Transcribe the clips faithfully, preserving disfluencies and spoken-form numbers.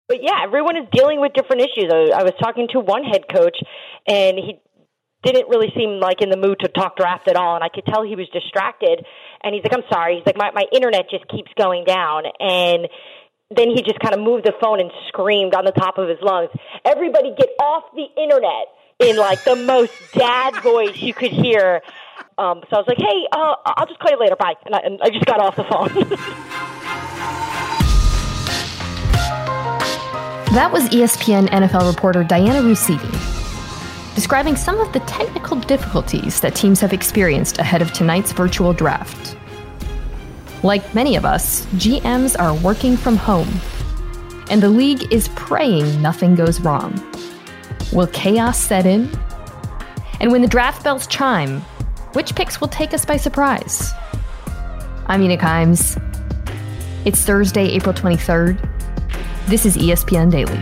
But yeah, everyone is dealing with different issues. I, I was talking to one head coach, and he didn't really seem like in the mood to talk draft at all, and I could tell he was distracted. And he's like, I'm sorry. He's like, my, my internet just keeps going down. And then he just kind of moved the phone and screamed on the top of his lungs, everybody get off the internet, in like the most dad voice you could hear. Um, so I was like, hey, uh, I'll just call you later. Bye. And I, and I just got off the phone. That was E S P N N F L reporter Diana Russini describing some of the technical difficulties that teams have experienced ahead of tonight's virtual draft. Like many of us, G Ms are working from home, and the league is praying nothing goes wrong. Will chaos set in? And when the draft bells chime, which picks will take us by surprise? I'm Ena Kimes. It's Thursday, April twenty-third. This is E S P N Daily.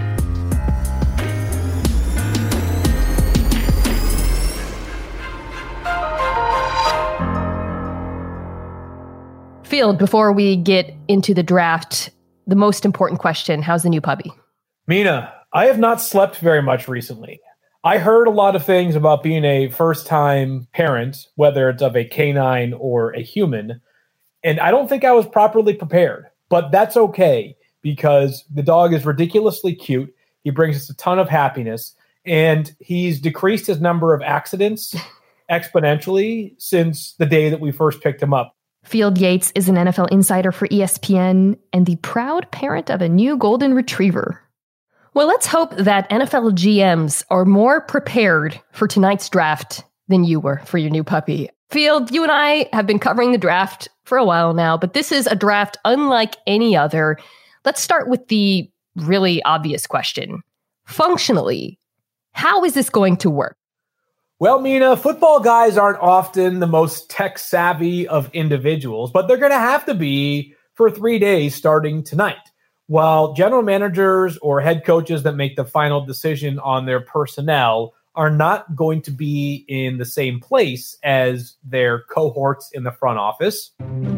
Field, before we get into the draft, the most important question, how's the new puppy? Mina, I have not slept very much recently. I heard a lot of things about being a first-time parent, whether it's of a canine or a human, and I don't think I was properly prepared. But that's okay, because the dog is ridiculously cute. He brings us a ton of happiness, and he's decreased his number of accidents exponentially since the day that we first picked him up. Field Yates is an N F L insider for E S P N and the proud parent of a new golden retriever. Well, let's hope that N F L G Ms are more prepared for tonight's draft than you were for your new puppy. Field, you and I have been covering the draft for a while now, but this is a draft unlike any other. Let's start with the really obvious question. Functionally, how is this going to work? Well, Mina, football guys aren't often the most tech-savvy of individuals, but they're going to have to be for three days starting tonight. While general managers or head coaches that make the final decision on their personnel are not going to be in the same place as their cohorts in the front office,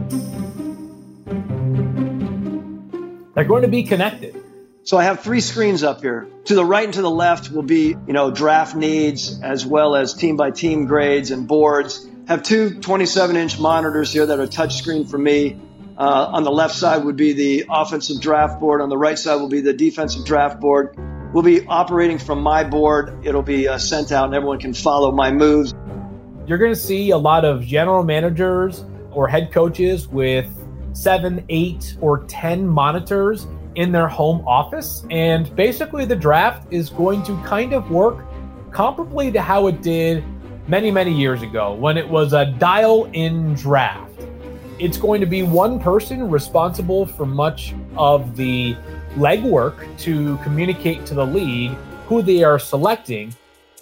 they're going to be connected. So I have three screens up here. To the right and to the left will be, you know, draft needs as well as team by team grades and boards. Have two twenty-seven inch monitors here that are touchscreen for me. Uh, on the left side would be the offensive draft board. On the right side will be the defensive draft board. We'll be operating from my board. It'll be uh, sent out and everyone can follow my moves. You're going to see a lot of general managers or head coaches with seven, eight, or ten monitors in their home office. And basically the draft is going to kind of work comparably to how it did many, many years ago when it was a dial-in draft. It's going to be one person responsible for much of the legwork to communicate to the league who they are selecting.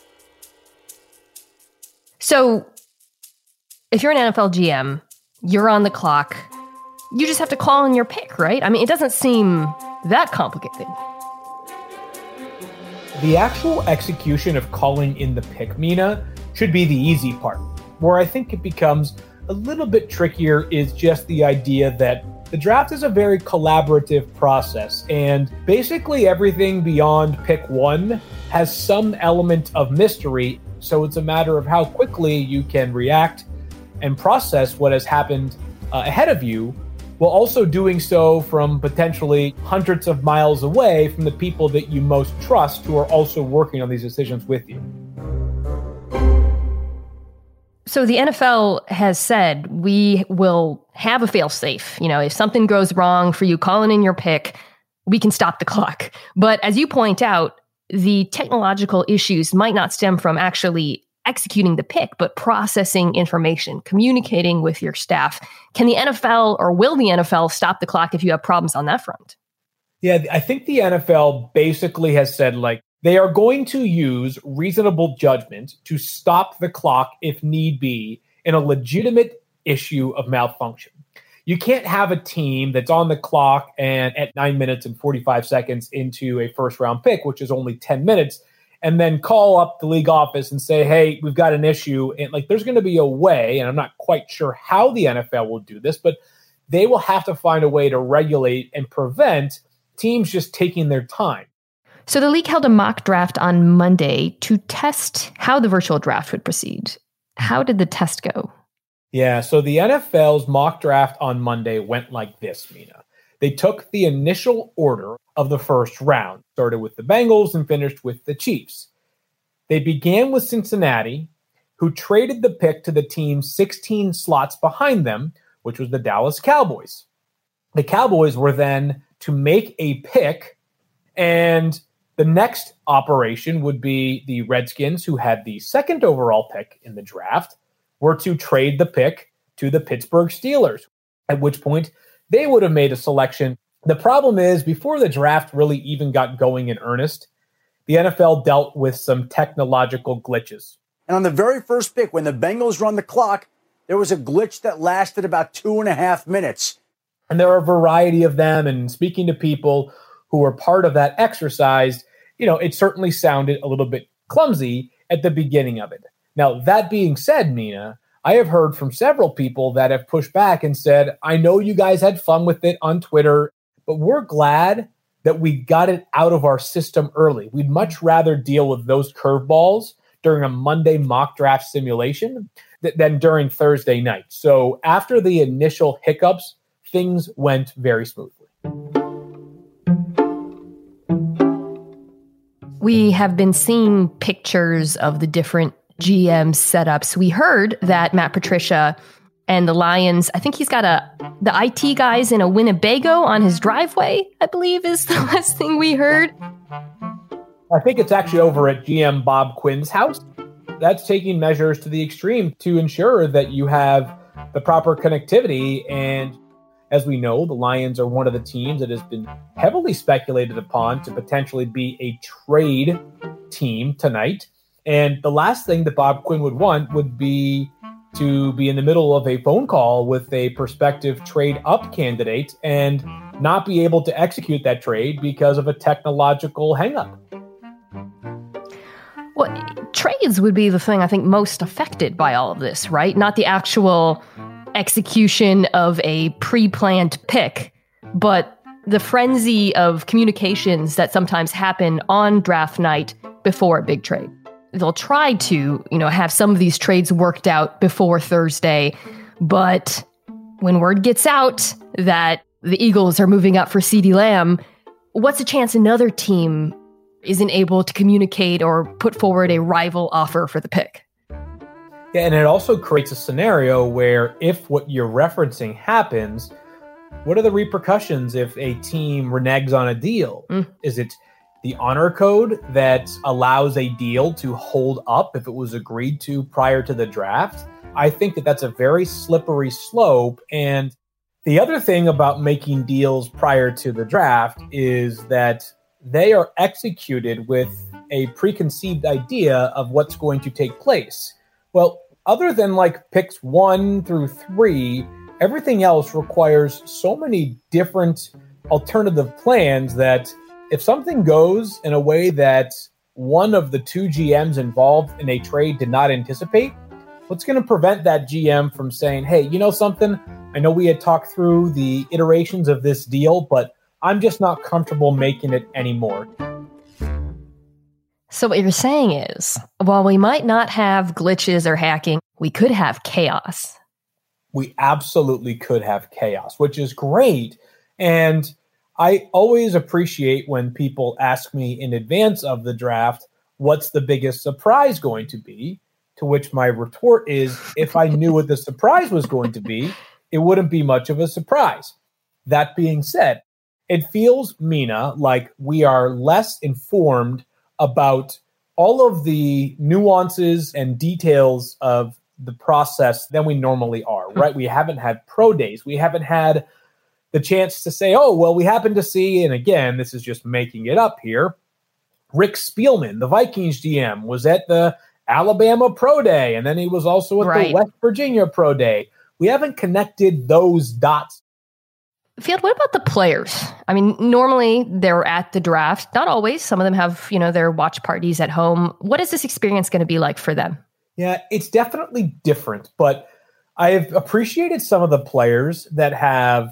So if you're an N F L G M, you're on the clock. You just have to call in your pick, right? I mean, it doesn't seem that complicated. The actual execution of calling in the pick, Mina, should be the easy part. Where I think it becomes a little bit trickier is just the idea that the draft is a very collaborative process, and basically everything beyond pick one has some element of mystery, so it's a matter of how quickly you can react and process what has happened uh, ahead of you, while also doing so from potentially hundreds of miles away from the people that you most trust who are also working on these decisions with you. So the N F L has said we will have a fail-safe. You know, if something goes wrong for you calling in your pick, we can stop the clock. But as you point out, the technological issues might not stem from actually executing the pick, but processing information, communicating with your staff. Can the N F L or will the N F L stop the clock if you have problems on that front? Yeah, I think the N F L basically has said, like, they are going to use reasonable judgment to stop the clock if need be in a legitimate issue of malfunction. You can't have a team that's on the clock and at nine minutes and forty-five seconds into a first round pick, which is only ten minutes, and then call up the league office and say, hey, we've got an issue. And like, there's going to be a way, and I'm not quite sure how the N F L will do this, but they will have to find a way to regulate and prevent teams just taking their time. So the league held a mock draft on Monday to test how the virtual draft would proceed. How did the test go? Yeah, so the N F L's mock draft on Monday went like this, Mina. They took the initial order of the first round, started with the Bengals and finished with the Chiefs. They began with Cincinnati, who traded the pick to the team sixteen slots behind them, which was the Dallas Cowboys. The Cowboys were then to make a pick, and the next operation would be the Redskins, who had the second overall pick in the draft, were to trade the pick to the Pittsburgh Steelers, at which point they would have made a selection. The problem is, before the draft really even got going in earnest, the N F L dealt with some technological glitches. And on the very first pick, when the Bengals run the clock, there was a glitch that lasted about two and a half minutes. And there are a variety of them. And speaking to people who were part of that exercise, you know, it certainly sounded a little bit clumsy at the beginning of it. Now, that being said, Mina, I have heard from several people that have pushed back and said, I know you guys had fun with it on Twitter, but we're glad that we got it out of our system early. We'd much rather deal with those curveballs during a Monday mock draft simulation th- than during Thursday night. So after the initial hiccups, things went very smoothly. We have been seeing pictures of the different G M setups. We heard that Matt Patricia and the Lions, I think he's got a the I T guys in a Winnebago on his driveway, I believe is the last thing we heard. I think it's actually over at G M Bob Quinn's house. That's taking measures to the extreme to ensure that you have the proper connectivity. And as we know, the Lions are one of the teams that has been heavily speculated upon to potentially be a trade team tonight. And the last thing that Bob Quinn would want would be to be in the middle of a phone call with a prospective trade up candidate and not be able to execute that trade because of a technological hangup. Well, trades would be the thing I think most affected by all of this, right? Not the actual execution of a pre-planned pick, but the frenzy of communications that sometimes happen on draft night before a big trade. They'll try to, you know, have some of these trades worked out before Thursday, but when word gets out that the Eagles are moving up for CeeDee Lamb, what's the chance another team isn't able to communicate or put forward a rival offer for the pick? Yeah, and it also creates a scenario where if what you're referencing happens, what are the repercussions if a team reneges on a deal? Mm. Is it the honor code that allows a deal to hold up if it was agreed to prior to the draft? I think that that's a very slippery slope. And the other thing about making deals prior to the draft is that they are executed with a preconceived idea of what's going to take place. Well, other than like picks one through three, everything else requires so many different alternative plans that if something goes in a way that one of the two G Ms involved in a trade did not anticipate, what's going to prevent that G M from saying, hey, you know something? I know we had talked through the iterations of this deal, but I'm just not comfortable making it anymore. So what you're saying is, while we might not have glitches or hacking, we could have chaos. We absolutely could have chaos, which is great. And I always appreciate when people ask me in advance of the draft, what's the biggest surprise going to be? To which my retort is, if I knew what the surprise was going to be, it wouldn't be much of a surprise. That being said, it feels, Mina, like we are less informed about all of the nuances and details of the process than we normally are, right? We haven't had pro days. We haven't had the chance to say, oh, well, we happen to see, and again, this is just making it up here, Rick Spielman, the Vikings G M, was at the Alabama Pro Day, and then he was also at right. the West Virginia Pro Day. We haven't connected those dots. Field, what about the players? I mean, normally they're at the draft. Not always. Some of them have, you know, their watch parties at home. What is this experience going to be like for them? Yeah, it's definitely different, but I have appreciated some of the players that have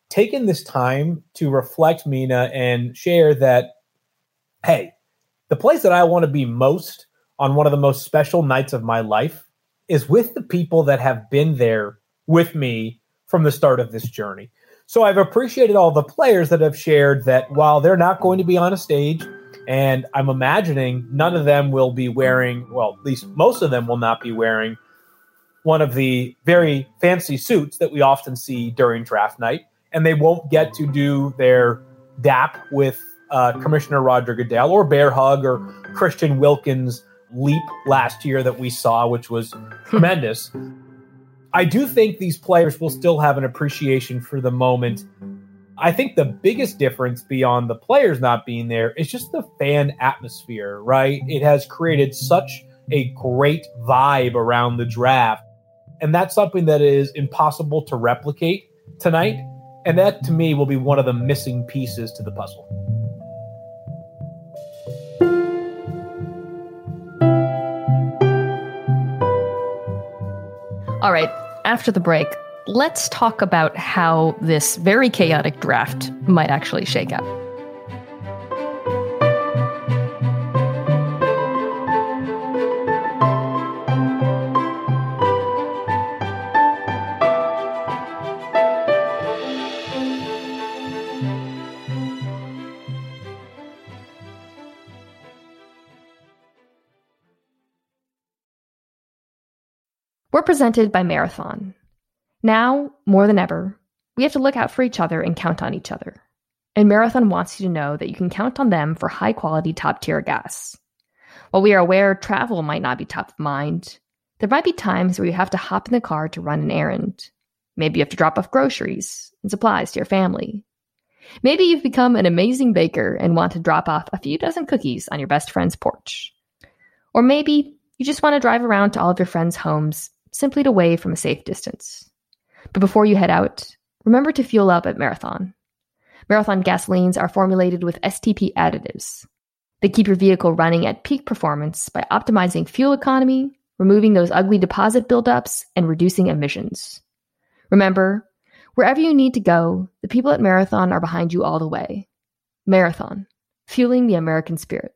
taken this time to reflect, Mina, and share that, hey, the place that I want to be most on one of the most special nights of my life is with the people that have been there with me from the start of this journey. So I've appreciated all the players that have shared that while they're not going to be on a stage, and I'm imagining none of them will be wearing, well, at least most of them will not be wearing one of the very fancy suits that we often see during draft night, and they won't get to do their dap with uh, Commissioner Roger Goodell or bear hug or Christian Wilkins leap last year that we saw, which was tremendous. I do think these players will still have an appreciation for the moment. I think the biggest difference beyond the players not being there is just the fan atmosphere, right? It has created such a great vibe around the draft. And that's something that is impossible to replicate tonight. And that, to me, will be one of the missing pieces to the puzzle. All right, after the break, let's talk about how this very chaotic draft might actually shake out. We're presented by Marathon. Now, more than ever, we have to look out for each other and count on each other. And Marathon wants you to know that you can count on them for high-quality, top-tier gas. While we are aware travel might not be top of mind, there might be times where you have to hop in the car to run an errand. Maybe you have to drop off groceries and supplies to your family. Maybe you've become an amazing baker and want to drop off a few dozen cookies on your best friend's porch. Or maybe you just want to drive around to all of your friends' homes simply to wave from a safe distance. But before you head out, remember to fuel up at Marathon. Marathon gasolines are formulated with S T P additives. They keep your vehicle running at peak performance by optimizing fuel economy, removing those ugly deposit buildups, and reducing emissions. Remember, wherever you need to go, the people at Marathon are behind you all the way. Marathon, fueling the American spirit.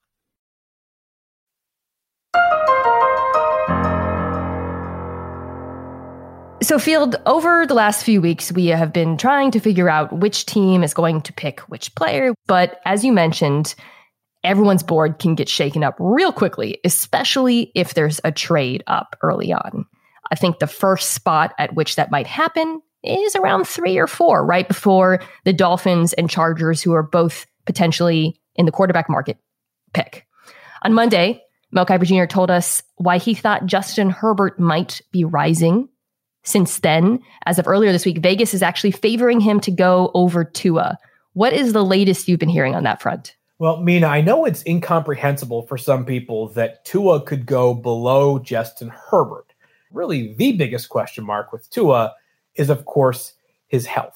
So, Field, over the last few weeks, we have been trying to figure out which team is going to pick which player. But as you mentioned, everyone's board can get shaken up real quickly, especially if there's a trade up early on. I think the first spot at which that might happen is around three or four, right before the Dolphins and Chargers, who are both potentially in the quarterback market, pick. On Monday, Mel Kiper Junior told us why he thought Justin Herbert might be rising. Since then, as of earlier this week, Vegas is actually favoring him to go over Tua. What is the latest you've been hearing on that front? Well, Mina, I know it's incomprehensible for some people that Tua could go below Justin Herbert. Really, the biggest question mark with Tua is, of course, his health.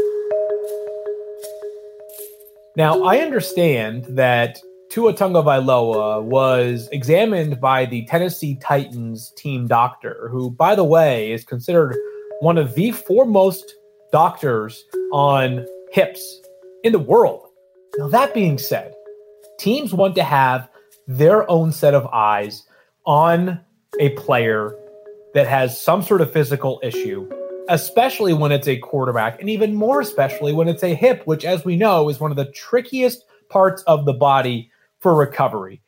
Now, I understand that Tua Tagovailoa was examined by the Tennessee Titans team doctor, who, by the way, is considered one of the foremost doctors on hips in the world. Now, that being said, teams want to have their own set of eyes on a player that has some sort of physical issue, especially when it's a quarterback, and even more especially when it's a hip, which, as we know, is one of the trickiest parts of the body for recovery.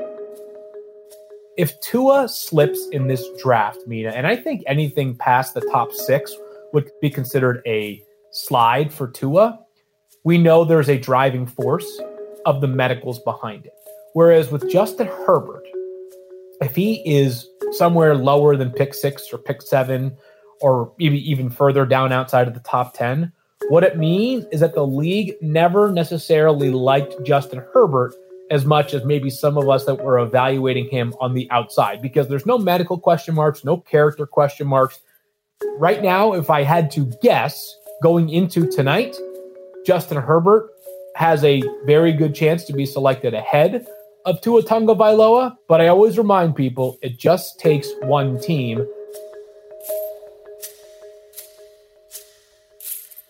If Tua slips in this draft, Mina, and I think anything past the top six would be considered a slide for Tua, we know there's a driving force of the medicals behind it. Whereas with Justin Herbert, if he is somewhere lower than pick six or pick seven, or maybe even further down outside of the top ten, what it means is that the league never necessarily liked Justin Herbert as much as maybe some of us that were evaluating him on the outside, because there's no medical question marks, no character question marks. Right now, if I had to guess going into tonight, Justin Herbert has a very good chance to be selected ahead of Tua Tagovailoa, but I always remind people it just takes one team.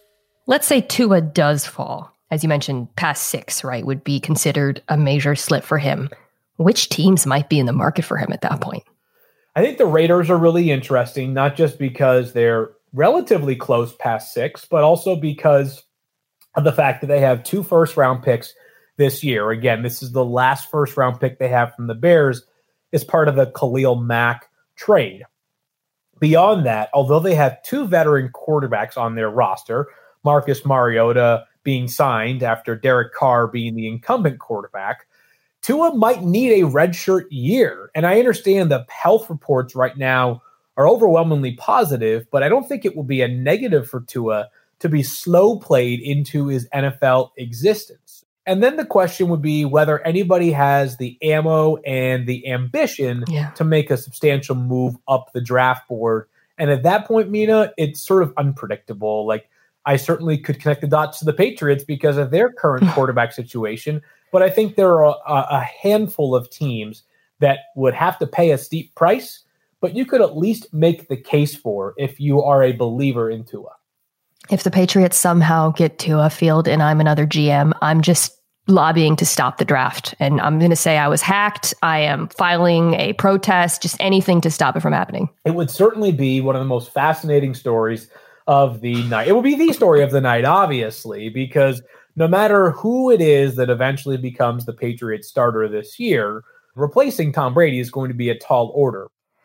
Let's say Tua does fall. As you mentioned, past six, right, would be considered a major slip for him. Which teams might be in the market for him at that point? I think the Raiders are really interesting, not just because they're relatively close past six, but also because of the fact that they have two first-round picks this year. Again, this is the last first-round pick they have from the Bears as part of the Khalil Mack trade. Beyond that, although they have two veteran quarterbacks on their roster, Marcus Mariota being signed after Derek Carr being the incumbent quarterback, Tua might need a redshirt year. And I understand the health reports right now are overwhelmingly positive, but I don't think it will be a negative for Tua to be slow played into his N F L existence. And then the question would be whether anybody has the ammo and the ambition yeah. to make a substantial move up the draft board. And at that point, Mina, it's sort of unpredictable. Like, I certainly could connect the dots to the Patriots because of their current quarterback situation. But I think there are a, a handful of teams that would have to pay a steep price, but you could at least make the case for if you are a believer in Tua. If the Patriots somehow get to a field and I'm another G M, I'm just lobbying to stop the draft. And I'm going to say I was hacked. I am filing a protest, just anything to stop it from happening. It would certainly be one of the most fascinating stories of the night. It will be the story of the night, obviously, because no matter who it is that eventually becomes the Patriots starter this year, replacing Tom Brady is going to be a tall order.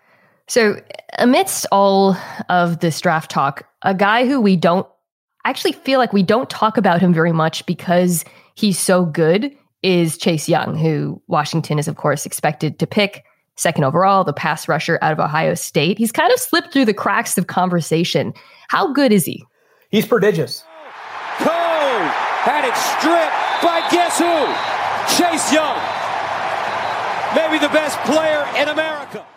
So amidst all of this draft talk, a guy who we don't actually feel like we don't talk about him very much because he's so good is Chase Young, who Washington is, of course, expected to pick second overall, the pass rusher out of Ohio State. He's kind of slipped through the cracks of conversation. How good is he? He's prodigious. Cole had it stripped by guess who? Chase Young. Maybe the best player in America.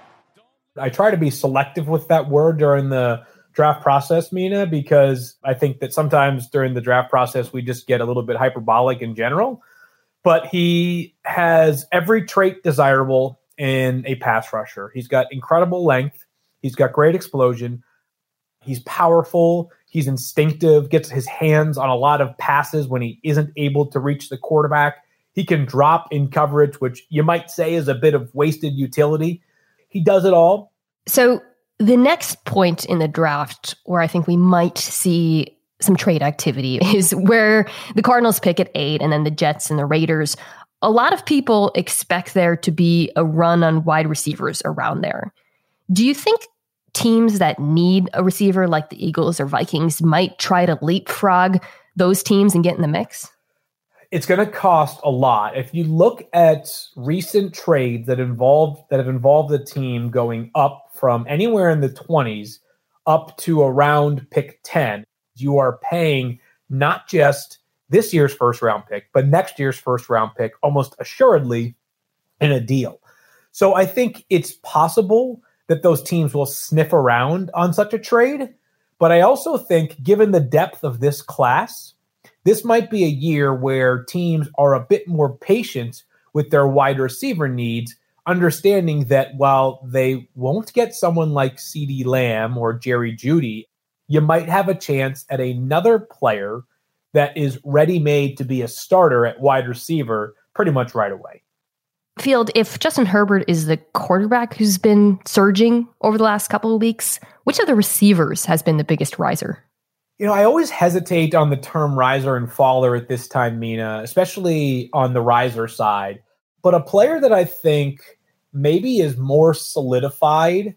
I try to be selective with that word during the draft process, Mina, because I think that sometimes during the draft process, we just get a little bit hyperbolic in general. But he has every trait desirable in a pass rusher. He's got incredible length. He's got great explosion. He's powerful. He's instinctive, gets his hands on a lot of passes when he isn't able to reach the quarterback. He can drop in coverage, which you might say is a bit of wasted utility. He does it all. So the next point in the draft where I think we might see some trade activity is where the Cardinals pick at eight and then the Jets and the Raiders. A lot of people expect there to be a run on wide receivers around there. Do you think teams that need a receiver like the Eagles or Vikings might try to leapfrog those teams and get in the mix? It's going to cost a lot. If you look at recent trades that involved that have involved the team going up from anywhere in the twenties up to around pick ten, you are paying not just this year's first round pick, but next year's first round pick almost assuredly in a deal. So I think it's possible that those teams will sniff around on such a trade. But I also think, given the depth of this class, this might be a year where teams are a bit more patient with their wide receiver needs, understanding that while they won't get someone like CeeDee Lamb or Jerry Jeudy, you might have a chance at another player that is ready-made to be a starter at wide receiver pretty much right away. Field, if Justin Herbert is the quarterback who's been surging over the last couple of weeks, which of the receivers has been the biggest riser? You know, I always hesitate on the term riser and faller at this time, Mina, especially on the riser side. But a player that I think maybe is more solidified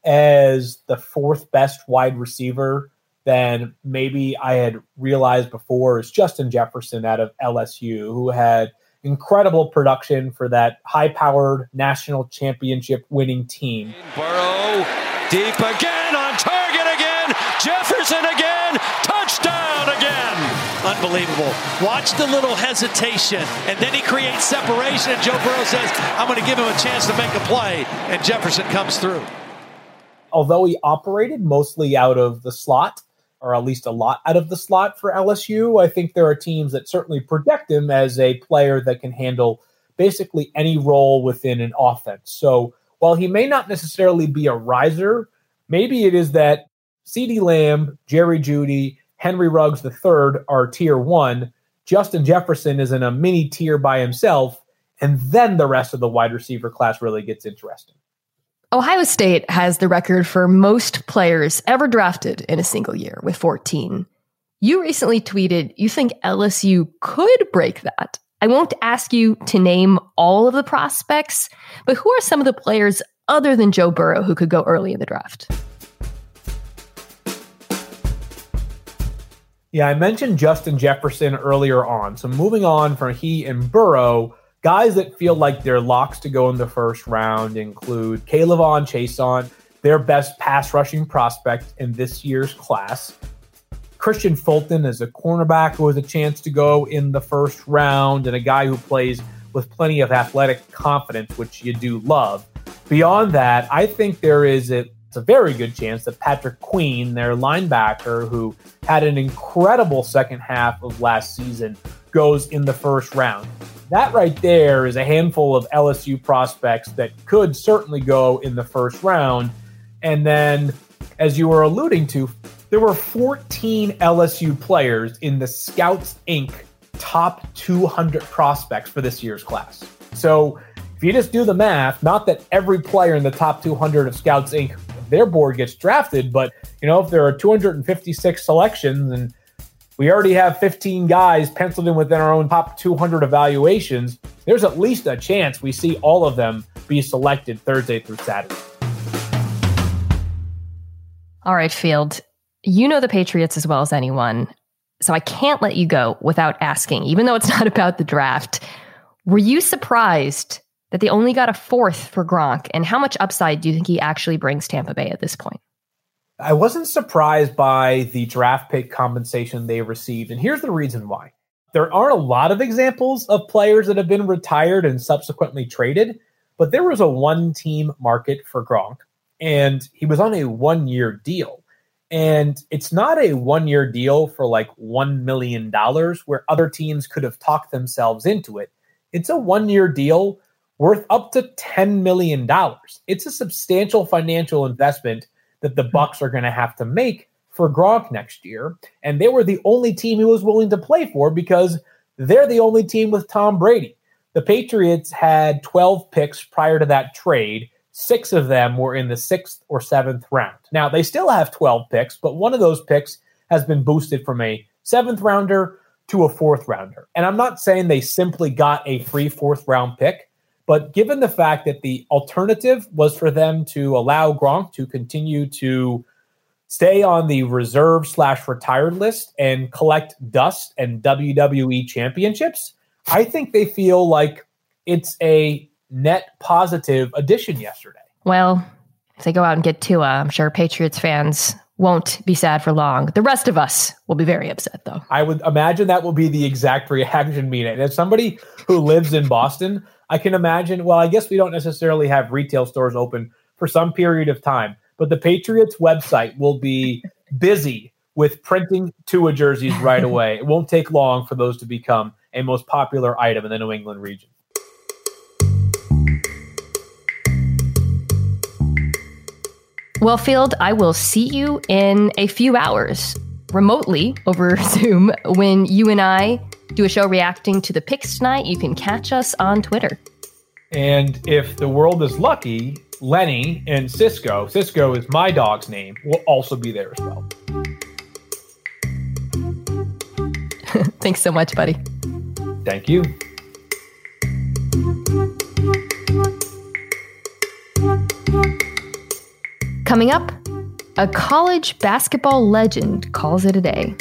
as the fourth best wide receiver than maybe I had realized before is Justin Jefferson out of L S U, who had incredible production for that high-powered national championship winning team. Burrow deep again, on target again, Jefferson again, touchdown again. Unbelievable. Watch the little hesitation, and then he creates separation, and Joe Burrow says, I'm going to give him a chance to make a play, and Jefferson comes through. Although he operated mostly out of the slot, or at least a lot out of the slot for L S U, I think there are teams that certainly project him as a player that can handle basically any role within an offense. So while he may not necessarily be a riser, maybe it is that CeeDee Lamb, Jerry Jeudy, Henry Ruggs the third are tier one. Justin Jefferson is in a mini tier by himself. And then the rest of the wide receiver class really gets interesting. Ohio State has the record for most players ever drafted in a single year with fourteen. You recently tweeted you think L S U could break that. I won't ask you to name all of the prospects, but who are some of the players other than Joe Burrow who could go early in the draft? Yeah, I mentioned Justin Jefferson earlier on. So moving on from he and Burrow, guys that feel like they're locks to go in the first round include K'Lavon Chaisson, their best pass rushing prospect in this year's class. Christian Fulton is a cornerback who has a chance to go in the first round and a guy who plays with plenty of athletic confidence, which you do love. Beyond that, I think there is a, it's a very good chance that Patrick Queen, their linebacker, who had an incredible second half of last season, goes in the first round. That right there is a handful of L S U prospects that could certainly go in the first round. And then, as you were alluding to, there were fourteen L S U players in the Scouts Incorporated top two hundred prospects for this year's class. So if you just do the math, not that every player in the top two hundred of Scouts Incorporated, their board gets drafted, but you know, if there are two hundred fifty-six selections and we already have fifteen guys penciled in within our own top two hundred evaluations, there's at least a chance we see all of them be selected Thursday through Saturday. All right, Field. You know the Patriots as well as anyone, so I can't let you go without asking, even though it's not about the draft. Were you surprised that they only got a fourth for Gronk, and how much upside do you think he actually brings Tampa Bay at this point? I wasn't surprised by the draft pick compensation they received, and here's the reason why. There aren't a lot of examples of players that have been retired and subsequently traded, but there was a one-team market for Gronk, and he was on a one-year deal. And it's not a one-year deal for like one million dollars where other teams could have talked themselves into it. It's a one-year deal worth up to ten million dollars. It's a substantial financial investment that the Bucs are going to have to make for Gronk next year. And they were the only team he was willing to play for because they're the only team with Tom Brady. The Patriots had twelve picks prior to that trade. Six of them were in the sixth or seventh round. Now, they still have twelve picks, but one of those picks has been boosted from a seventh rounder to a fourth rounder. And I'm not saying they simply got a free fourth round pick, but given the fact that the alternative was for them to allow Gronk to continue to stay on the reserve slash retired list and collect dust and W W E championships, I think they feel like it's a net positive addition yesterday. Well, if they go out and get Tua, I'm sure Patriots fans won't be sad for long. The rest of us will be very upset, though. I would imagine that will be the exact reaction, Mina. And as somebody who lives in Boston, I can imagine, well, I guess we don't necessarily have retail stores open for some period of time, but the Patriots website will be busy with printing Tua jerseys right away. It won't take long for those to become a most popular item in the New England region. Well, Field, I will see you in a few hours remotely over Zoom when you and I do a show reacting to the picks tonight. You can catch us on Twitter. And if the world is lucky, Lenny and Cisco, Cisco is my dog's name, will also be there as well. Thanks so much, buddy. Thank you. Coming up, a college basketball legend calls it a day.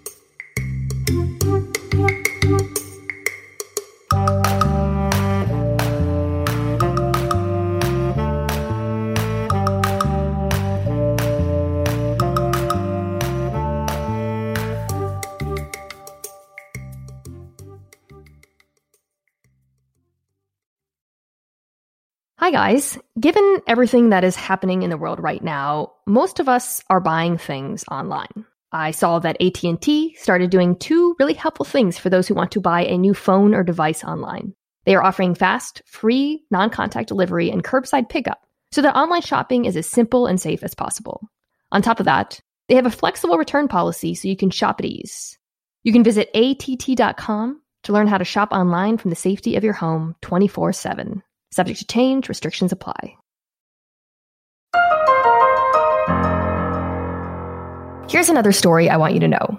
Hi guys. Given everything that is happening in the world right now, most of us are buying things online. I saw that A T and T started doing two really helpful things for those who want to buy a new phone or device online. They are offering fast, free, non-contact delivery and curbside pickup so that online shopping is as simple and safe as possible. On top of that, They have a flexible return policy so you can shop at ease. You can visit A T T dot com to learn how to shop online from the safety of your home twenty-four seven. Subject to change, restrictions apply. Here's another story I want you to know.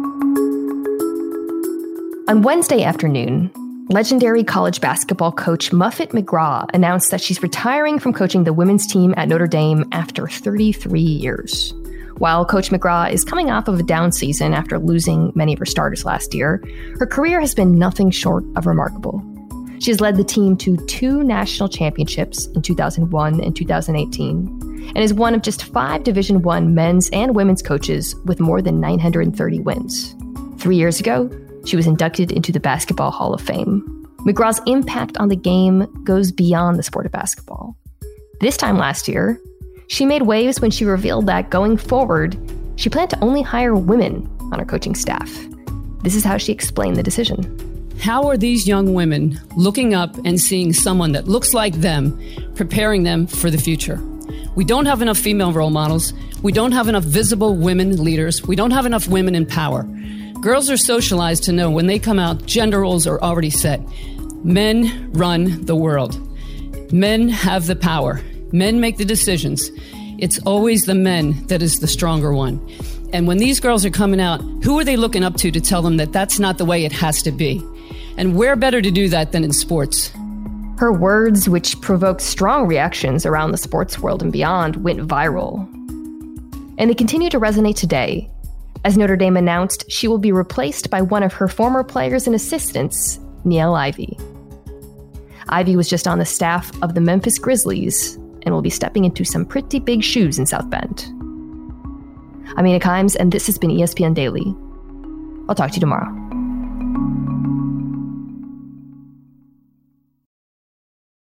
On Wednesday afternoon, legendary college basketball coach Muffet McGraw announced that she's retiring from coaching the women's team at Notre Dame after thirty-three years. While Coach McGraw is coming off of a down season after losing many of her starters last year, her career has been nothing short of remarkable. She has led the team to two national championships in two thousand one and two thousand eighteen, and is one of just five Division I men's and women's coaches with more than nine hundred thirty wins. Three years ago, she was inducted into the Basketball Hall of Fame. McGraw's impact on the game goes beyond the sport of basketball. This time last year, she made waves when she revealed that going forward, she planned to only hire women on her coaching staff. This is how she explained the decision. How are these young women looking up and seeing someone that looks like them, preparing them for the future? We don't have enough female role models. We don't have enough visible women leaders. We don't have enough women in power. Girls are socialized to know when they come out, gender roles are already set. Men run the world. Men have the power. Men make the decisions. It's always the men that is the stronger one. And when these girls are coming out, who are they looking up to to tell them that that's not the way it has to be? And where better to do that than in sports? Her words, which provoked strong reactions around the sports world and beyond, went viral. And they continue to resonate today, as Notre Dame announced she will be replaced by one of her former players and assistants, Niele Ivey. Ivey was just on the staff of the Memphis Grizzlies and will be stepping into some pretty big shoes in South Bend. I'm Mina Kimes, and this has been E S P N Daily. I'll talk to you tomorrow.